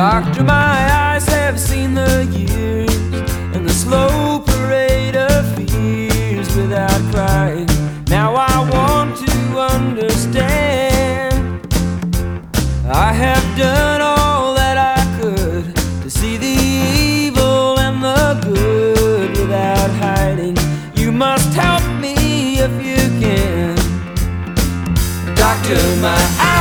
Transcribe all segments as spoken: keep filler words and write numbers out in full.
Doctor, my eyes have seen the years and the slow parade of fears without crying. Now I want to understand. I have done all that I could to see the evil and the good without hiding. You must help me if you can. Doctor, my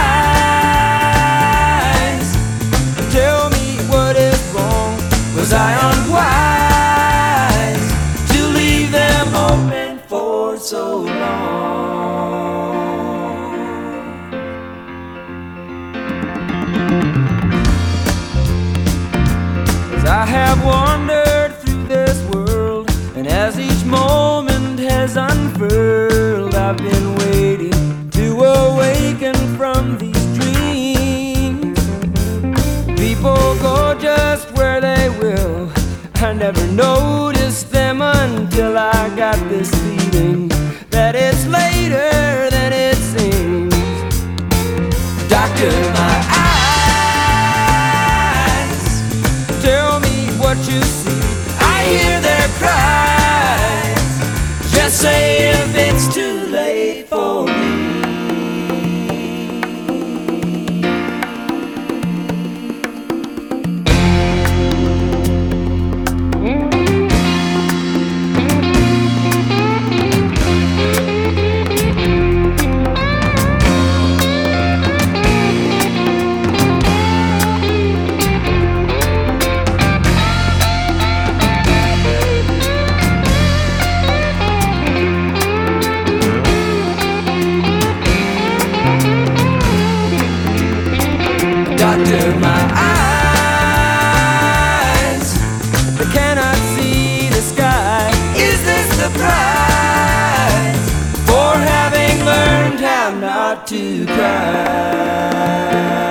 eyes, tell me what is wrong. Was I unwise to leave them open for so long? 'Cause I have wandered through this world, and as each moment has unfurled, I've been waiting to awaken from these dreams. People go just where they will. I never noticed them until I got this feeling that it's later than it seems. Doctor, my eyes, tell me what you see. I hear their cries. Just say if it's too late for me. Doctor, my eyes, they cannot see the sky. Is this the price for having learned how not to cry?